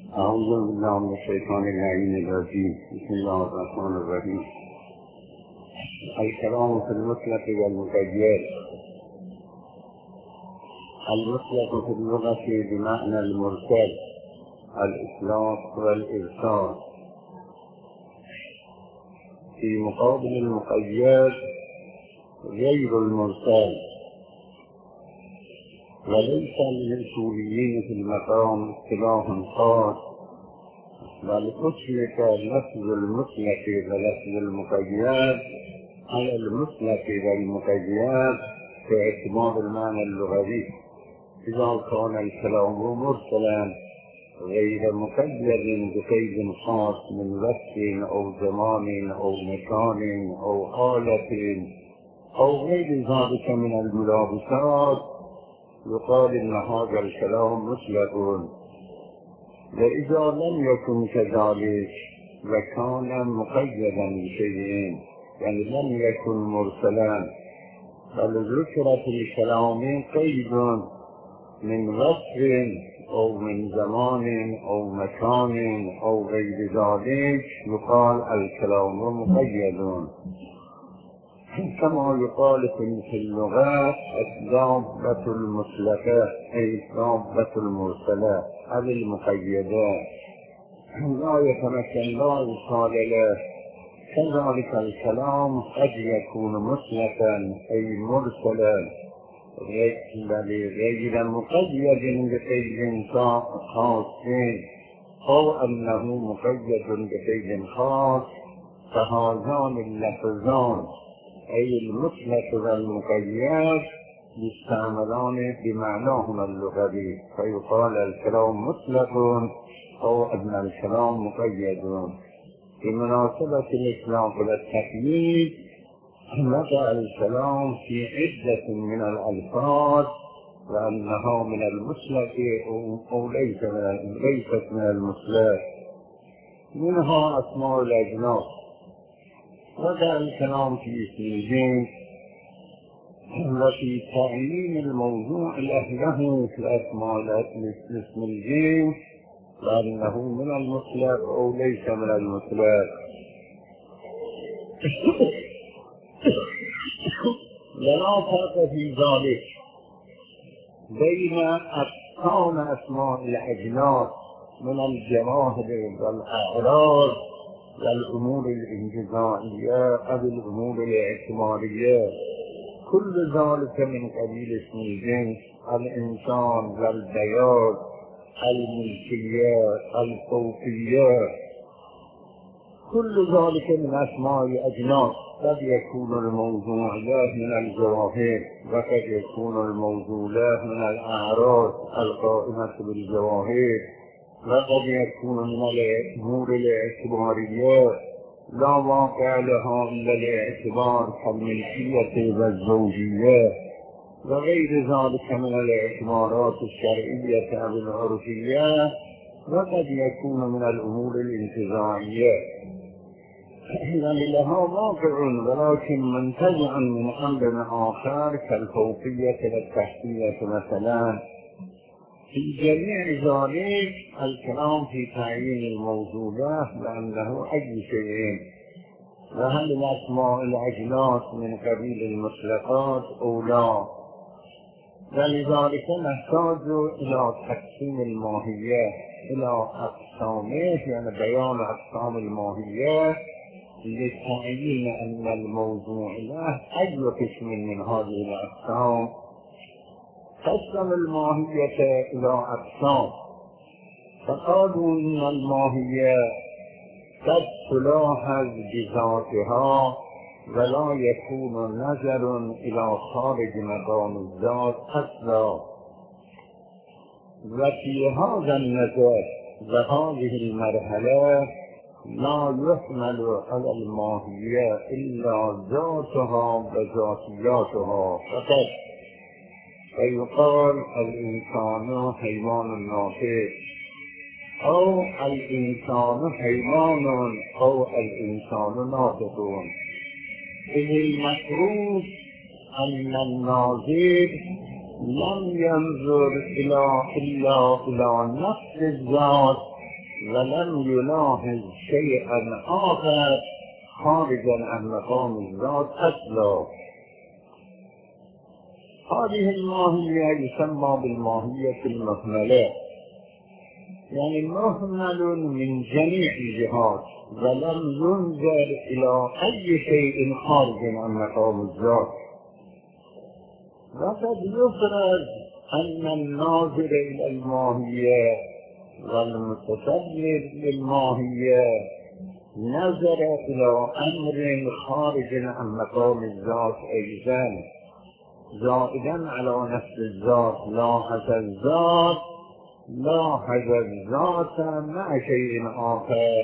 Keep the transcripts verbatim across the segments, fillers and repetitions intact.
أعوذ بالله من الشيطان اللعين الرجيم. بسم الله الرحمن الرحيم. الكلام في المطلق والمقيد. المطلق في اللغة بمعنى المرسل، الإطلاق والإرسال، في مقابل المقيد غير المرسل. وليس للأصوليين في المقام اصطلاح خاص، بل أطلق لفظ المطلق ولفظ المقيد على المطلق والمقيد باعتبار المعنى اللغوي، إذا كان الكلام مرسلا غير مقيد بقيد خاص من وقت أو زمان أو مكان أو حالة أو غير ذلك من الملابسات، يقال إن هذا الكلام مطلق. وإذا لم يكن كذلك وكان مقيدا بشيء، يعني لم يكن مرسلا، بل ذكر في الكلام قيد من وصف أو من زمان أو مكان أو غير ذلك، يقال الكلام مقيد. كما يقال في اللغات الدابة المطلقة أي الدابة المرسلة أو المقيدة، لا يتمكن لا يقال له. كذلك الكلام قد يكون مطلقا أي مرسلا غير مقيد بقيد خاص، أو أنه مقيد بقيد خاص، فهذان اللفظان أي المطلق والمقيد يستعملان بمعناهما اللغوي، فيقال الكلام مطلق أو أن الكلام مقيد. بمناسبة الإطلاق والتقييد وقع الكلام في عدة من الألفاظ، وأنها من المطلق أو ليس من ليست من المطلق، منها أسماء الأجناس. وقع الكلام في اسم الجنس وفي تعيين الموضوع له في الأسماء اسم الجنس، وأنه من المطلق أو ليس من المطلق. ولا فرق في ذلك بين أقسام أسماء الأجناس من الجواهر والأعراض والأمور الانجزائية أو الأمور الاعتبارية، كل ذلك من قبيل اسم الجنس: الإنسان والبياض، الملكية، الفوقية، كل ذلك من أسماء الأجناس. قد يكون الموضوع له من الجواهر، وقد يكون الموضوع له من الأعراض القائمة بالجواهر، وقد يكون من الأمور الاعتبارية لا واقع لها إلا الاعتبار كالملكية والزوجية، وغير ذلك من الاعتبارات الشرعية أو العرفية، وقد يكون من الأمور الانتزاعية، يعني لها واقع ولكن منتزع من أمر آخر كالفوقية والتحتية مثلا. في جميع ذلك الكلام في تعيين الموضوع لأنه أي شيء، وهل الأسماء الأجناس من قبيل المطلقات أو لا. ولذلك نحتاج إلى تقسيم الماهية إلى أقسامه، يعني بيان أقسام الماهية لتعيين أن الموضوع له أي قسم من هذه الأقسام. قسم الماهية إلى أقسام، فقالوا إن الماهية قد تلاحظ بذاتها ولا يكون نظر إلى خارج مقام الذات أصلا، وفي هذا النظر وهذه المرحلة لا يحمل على الماهية إلا ذاتها وذاتياتها فقط، فيقال الإنسان حيوان ناطق، أو الإنسان حيوان، أو الإنسان ناطق. إذ المفروض أن الناظر لم ينظر إلى إلا إلى نفس الذات ولم يلاحظ شيئا آخر خارجا عن مقام الذات أصلا. هذه الماهية يسمى بالماهية المهملة، يعني مهمل من جميع الجهات ولم ينظر إلى أي شيء خارج عن مقام الذات. وقد يفرض أن الناظر إلى الماهية والمتصور للماهية نظر إلى أمر خارج عن مقام الذات أيضا، زائدا على نفس الذات، لاحظ الذات لاحظ الذات مع شيء آخر.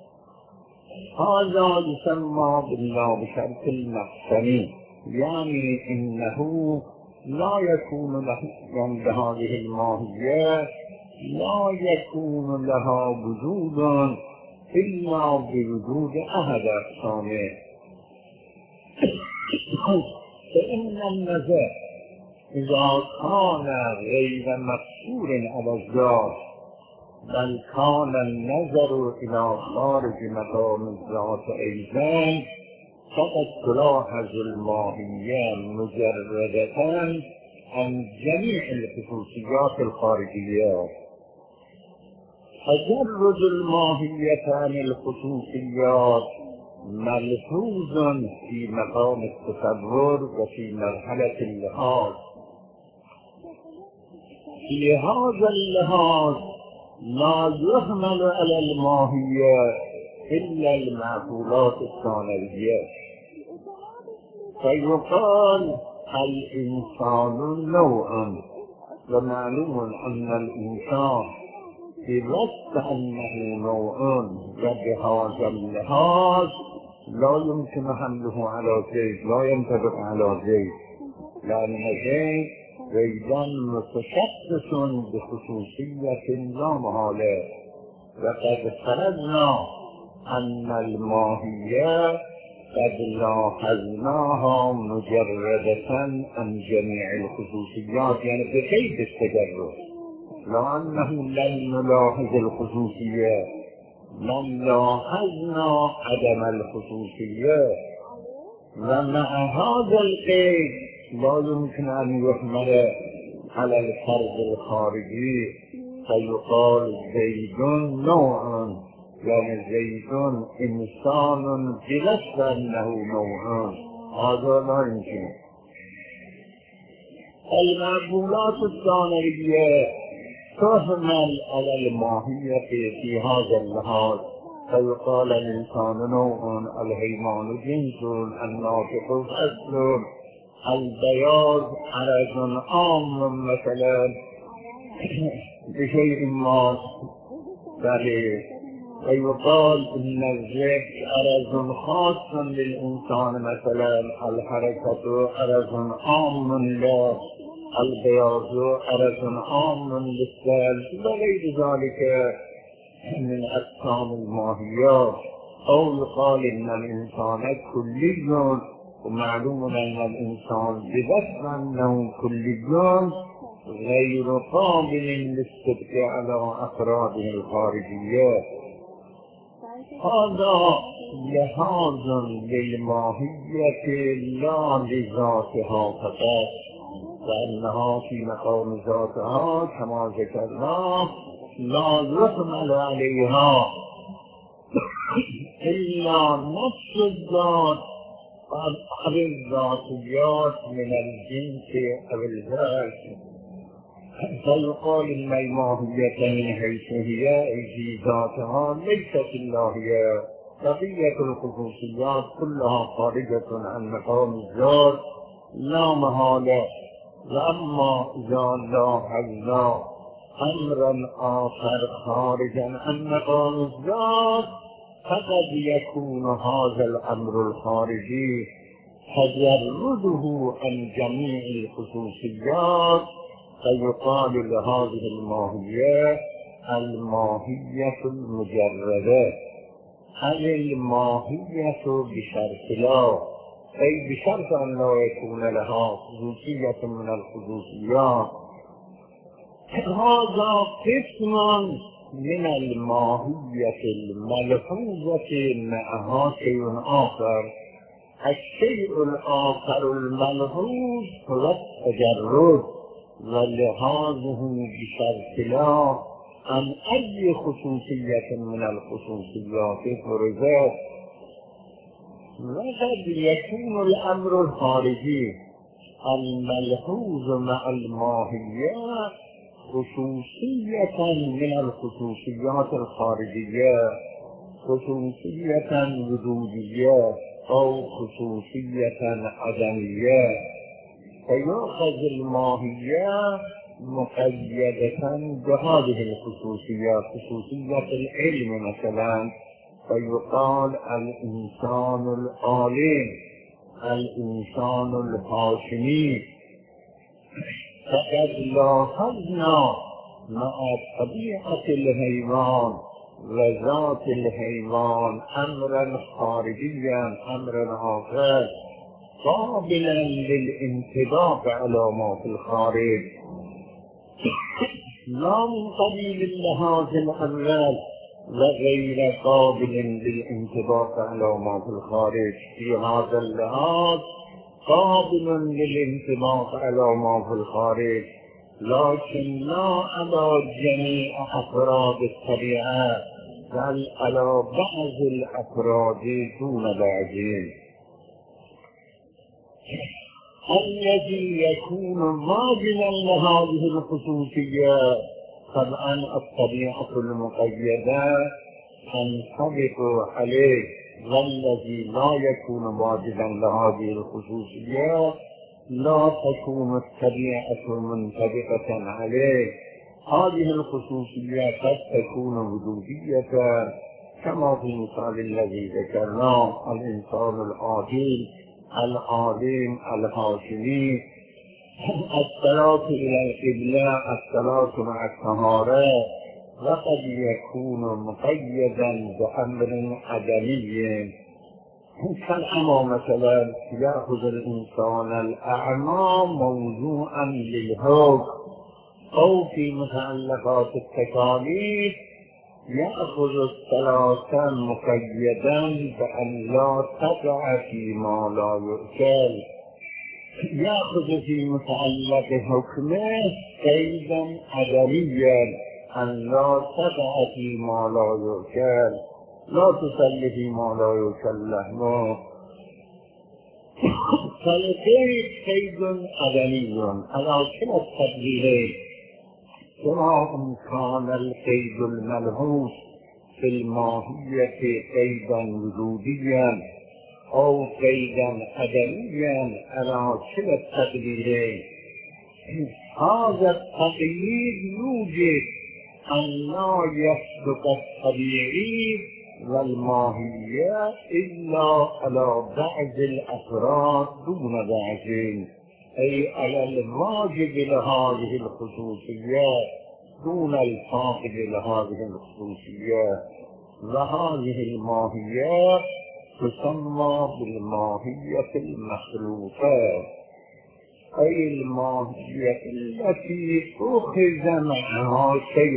هذا يسمى بالله بشرط المحسني، يعني إنه لا يكون له عند هذه الماهية لا يكون لها وجود إلا بوجود أحد أقسامه. فإن النظر إذا كان غير مقصور على الذات بل كان النظر إلى خارج مقام الذات أيضا، فقد تلاحظ الماهية مجردة عن جميع الخصوصيات الخارجية. تجرد الماهية عن الخصوصيات ملحوظ في مقام التصور وفي مرحلة اللحاظ. في هذا اللحاظ لا يحمل على الماهية إلا المعقولات الثانوية، فيقال الإنسان نوع، ومعلوم أن الإنسان بوصف أنه نوع، وبهذا اللحاظ لا يمكن حمله على زيد، لا ينطبق على زيد، لأن زيد زيدا متشخص بخصوصية لا محالة. وقد فرضنا أن الماهية قد لاحظناها مجردة عن جميع الخصوصيات، يعني بقيد التجرد، لأنه لم نلاحظ الخصوصية، لم لاحظنا عدم الخصوصية، ومع هذا القيد لا يمكن أن يحمل على الفرد الخارجي، فيقال زيد نوع، يعني زيد إنسان بلفظ أنه نوع، هذا لا يمكن. المعقولات الثانوية تحمل على الماهية في هذا اللحاظ، فيقال الإنسان نوع، الحيوان جنس، الناطق أصل، البياض عرض عام مثلا بشيء ما، بل ويقال إن الذكر عرض خاص للإنسان، مثلا الحركة عرض عام له، البياض عرض عام للسلب، وغير ذلك من أقسام الماهيات. أو يقال إن الإنسان كلي، ومعلوم أن الإنسان بوصف أنه كلي غير قابل للصدق على أفراده الخارجية. هذا لحاظ للماهية لا لذاتها فقط، لأنها في مقام ذاتها كما ذكرنا لا يحمل عليها إلا نفس الذات أو الذاتيات من الجنس أو الذات. فيقال إن الماهية من حيث هي في ذاتها ليست إلا هي، بقية الخصوصيات كلها خارجة عن مقام الذات لا محالة. وأما إذا لاحظنا أمرا آخر خارجا عن مقام الذات فقد يكون هذا الأمر الخارجي تجرده عن جميع الخصوصيات، فيقال لهذه الماهية الماهية المجردة، هل الماهية بشرط لا، أي بشرط أن لا يكون لها خصوصية من الخصوصيات. هذا قسم من الماهية الملحوظة معها شيء آخر. الشيء الآخر الملحوظ هو التجرد، ولهذه بشرط لا عن أي خصوصية من الخصوصيات فرزت. وقد يكون الأمر الخارجي الملحوظ مع الماهية خصوصية من الخصوصيات الخارجية، خصوصية وجودية أو خصوصية عدمية، فيأخذ الماهية مقيدة بهذه الخصوصيات، خصوصية العلم مثلا، فيقال الإنسان العالم، الإنسان الهاشمي. فقد لاحظنا مع طبيعة الحيوان وذات الحيوان أمرا خارجيا، أمرا آخر قابلا للانطباق على ما في الخارج، لا من قبيل اللحاظ الأول وغير قابل للانطباق على ما في الخارج. في هذا اللحاظ قابل للانطباق على ما في الخارج، لكن لا على جميع أفراد الطبيعة، بل على بعض الأفراد دون بعض. الذي يكون ماجنا لهذه الخصوصية طبعا الطبيعة المقيدة تنطبق عليه، والذي لا يكون واجبا لهذه الخصوصية لا تكون الطبيعة منطبقة عليه. هذه الخصوصية قد تكون وجودية كما في المثال الذي ذكرناه، الإنسان العادل العالم الهاشمي، الصلاة إلى القبلة، الصلاة مع الطهارة. وقد يكون مقيدا بأمر عدمي كالأعمى مثلا، يأخذ الإنسان الأعمى موضوعا للحكم، أو في متعلقات التكاليف يأخذ الصلاة مقيدا بأن لا تقع فيما لا يؤكل، يأخذ في متعلق حكمه قيدا عدميا أن لا تقع فيما لا يؤكل، لا تصلي فيما لا يؤكل لحمه، فالقيد قيد عدمي على كلا التقديرين، سواء كان القيد الملحوظ في الماهية قيدا وجوديا أو قيدا عدميا على كلا التقديرين. هذا التقييد يوجد أن لا يصدق الطبيعي والماهية إلا على بعض الأفراد دون بعض، أي على الواجب لهذه الخصوصيات دون الفاقد لهذه الخصوصيات. وهذه الماهية تسمى بالماهية المخلوقة، أي الماهية التي أخذ معها شيء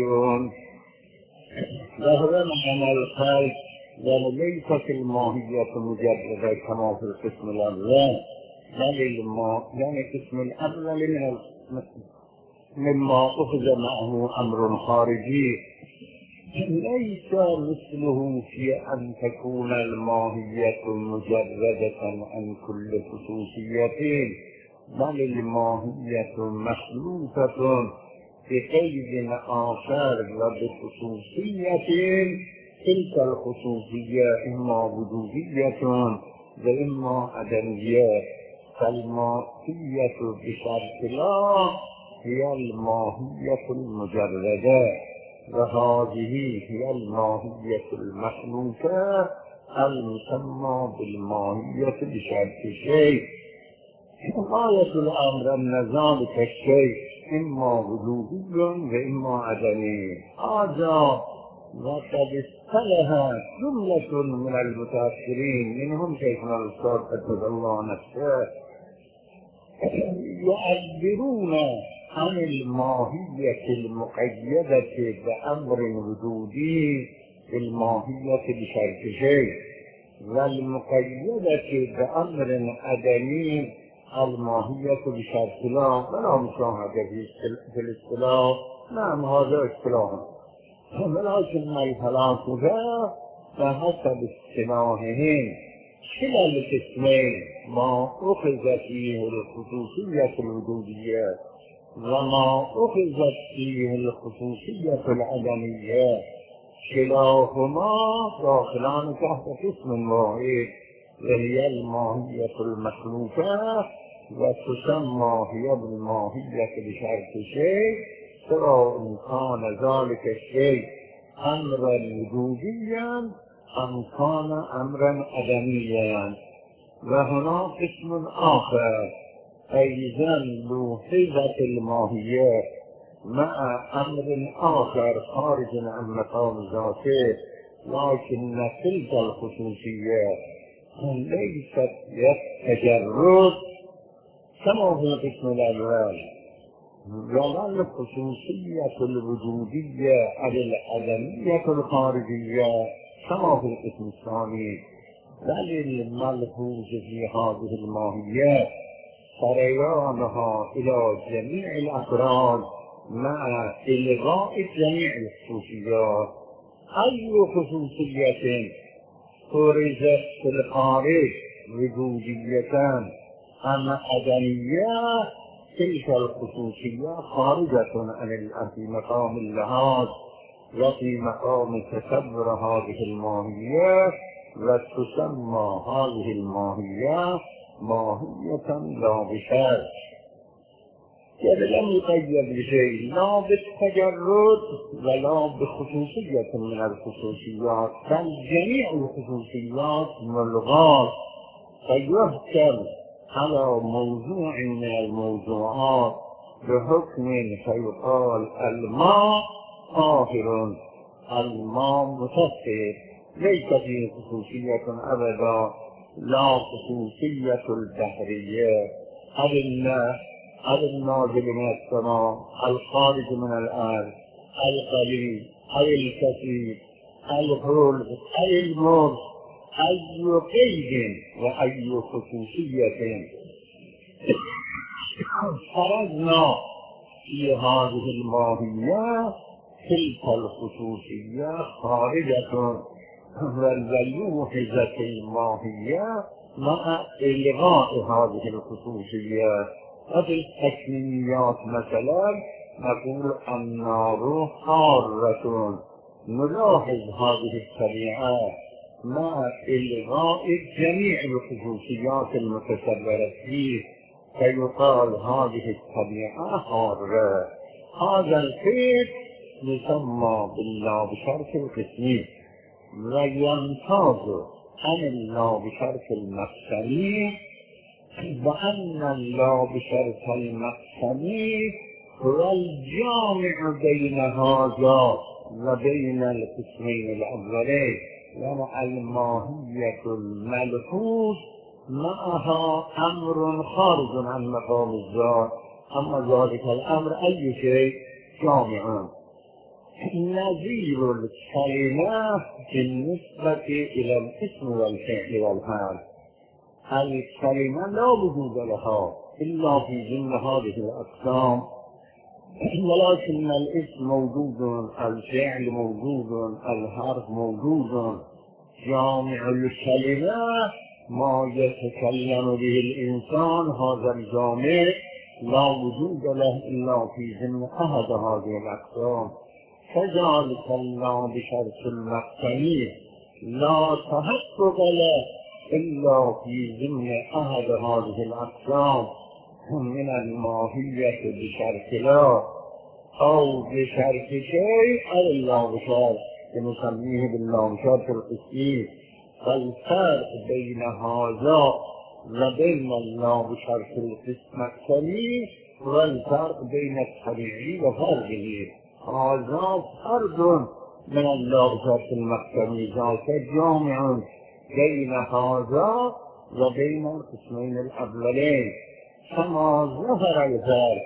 وهو معنى الخلق، وليست الماهية مجردة كما في القسم الأول، بل الماء يعني القسم الأول من مما أخذ معه أمر خارجي، ليس مثله في أن تكون الماهية مجردة عن كل خصوصية، بل الماهية مخلوطة بقيد آخر وبخصوصية، تلك الخصوصية إما وجودية وإما عدمية. فالماهية بشرط لا هي الماهية المجردة، وهذه هي الماهية المخلوقة المسمى بالماهية بشرط شيء. غاية الأمر أن ذلك الشيء إما وجودي وإما عدمي. هذا وقد اصطلح جملة من المتأخرين منهم شيخنا الأستاذ قدس الله نفسه يعبرون عن الماهية المقيدة بأمر وجودي الماهية بشرط شيء، والمقيدة بأمر عدمي الماهية بشرط لا. ولا مشاهدة في الاصطلاح، نعم هذا اصطلاح، ولكن الفلاسفة بحسب اصطلاحهم كلا القسمين ما أخذت فيه الخصوصية الوجودية وما أخذت فيه الخصوصية العدمية، كلاهما داخلان تحت قسم واحد وهي الماهية المخلوقة، وتسمى هي بالماهية بشرط شيء، سواء كان ذلك الشيء أمرا وجوديا أم كان أمرا عدميا. وهنا قسم آخر أيضا لوحظة الماهية مع أمر آخر خارج عن مقام ذاته، لكن تلك الخصوصية ليست تجرد كما في القسم الأول، ولا الخصوصية الوجودية أو العدمية الخارجية كما في القسم الثاني، بل الملحوظ في هذه الماهية سريانها إلى جميع الأفراد مع إلغاء جميع الخصوصيات. أي خصوصية فرزت في الخارج وجودية أم عدمية، تلك الخصوصية خارجة عن في مقام اللحاظ وفي مقام تصور هذه الماهية، وتسمى هذه الماهية ماهية لا بشرط، يعني لم يقيد بشيء لا بالتجرد ولا بخصوصية من الخصوصيات، بل جميع الخصوصيات ملغاة، فيحكم على موضوع من الموضوعات بحكم فيقال الماء طاهر، الماء مطهر، ليس فيه خصوصية أبدا، لا خصوصية البحرية أو الماء أو النازل من السماء، الخارج من الأرض، القليل أو الكثير، الحلو أو المر، أي قيد وأي خصوصية خرجنا في هذه الماهية، تلك الخصوصية خارجة، والوحدة الماهية مع إلغاء هذه الخصوصية. وفي التكوينيات مثلا نقول النار حارة، نلاحظ هذه الطبيعة مع إلغاء جميع الخصوصيات المتصورة فيه، فيقال هذه الطبيعة حارة. هذا القيد يسمى بالله بشرط القسمي، ويمتاز عن الله بشرط المقسمي، وأن الله بشرط المقسمي هو الجامع بين هذا وبين القسمين الأولين، ومع الماهية الملحوظ معها أمر خارج عن مقام الذات، أما ذلك الأمر أي شيء جامع. نظير الكلمة بالنسبة إلى الاسم والفعل والحال، الكلمة لا وجود لها إلا في ضمن هذه الأقسام، ولكن الاسم موجود، الفعل موجود، الحرف موجود. جامع الكلمة ما يتكلم به الإنسان، هذا الجامع لا وجود له إلا في ضمن أحد هذه الأقسام. كذلك الله بشرط المقسمي لا تحقق له إلا في ضمن أحد هذه الأقسام من الماهية بشرط لا أو بشرط شيء أو الله بشرط، نسميه بالله بشرط القسمي. فالفرق بين هذا وبين الله بشرط المقسمي والفرق بين الطبيعي وفرقه، هذا فرد من الله بشرط المقسمي، ذاك جامع بين هذا وبين القسمين الأولين. كما ظهر الفرق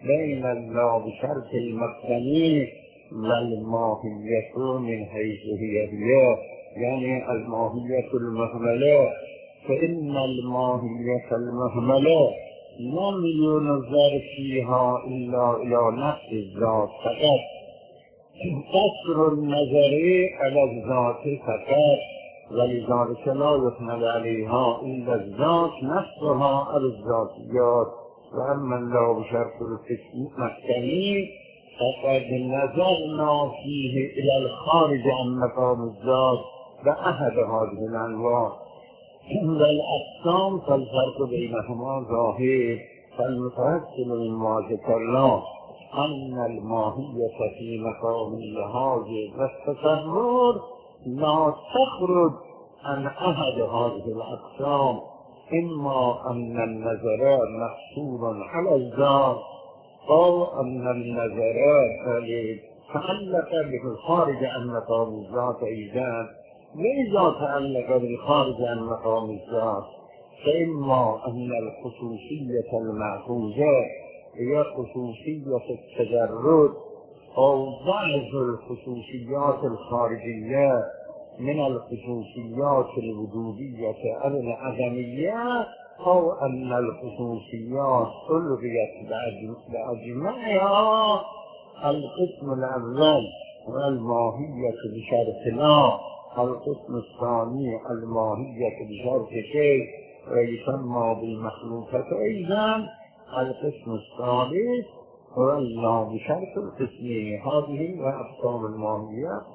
بين الله بشرط المقدمي والماهية من حيث هي هي، يعني الماهية المهملة. فإن الماهية المهملة لم ينظر فيها إلا إلى نفس الذات فقط، قصر النظر على الذات فقط، ولذلك لا يحمل عليها إلا الذات نفسها على الذاتيات. وأما الله بشرط المحكمي فقد نظرنا فيه إلى الخارج عن مقام الذات بأحد هذه الأنواع. والأقسام فالفرق بينهما ظاهر، فالمتوسل مما ذكرنا أن الماهية في مقام اللحاظ والتصور لا تخرج عن أحد هذه الأقسام، إما أن النظر مقصور على الذات، أو أن النظر تعلق بالخارج عن مقام الذات أيضا. وإذا تعلق بالخارج عن مقام الذات فإما أن الخصوصية المأخوذة هي خصوصية التجرد، أو بعض الخصوصيات الخارجية من الخصوصيات الوجودية أو العدمية، أو أن الخصوصيات ألغيت بأجمعها. القسم الأول والماهية بشرط لا، القسم الثاني الماهية بشرط شيء ويسمى بالمخلوقة أيضا. القسم الثالث هو الله بشرط القسمين. هذه هي أقسام الماهية.